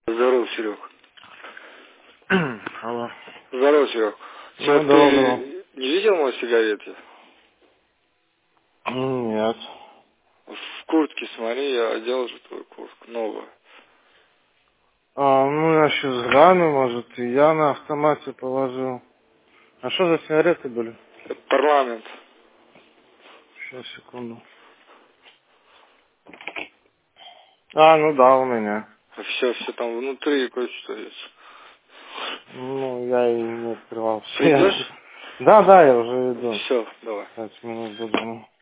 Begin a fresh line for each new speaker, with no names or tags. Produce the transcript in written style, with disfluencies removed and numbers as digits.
Здорово, Серег.
Алло.
Здорово, Серег. Сейчас ты не видел мои сигареты?
Нет.
В куртке, смотри, я одел же твою куртку, новую.
Ну я сейчас гляну, может, и я на автомате положил. А что за сигареты были?
Это парламент.
Сейчас, секунду. Ну да, у меня.
Все там внутри кое-что есть.
Ну, я и не открывал.
Придешь?
Да, я уже иду.
Все, давай.
5 минут буду.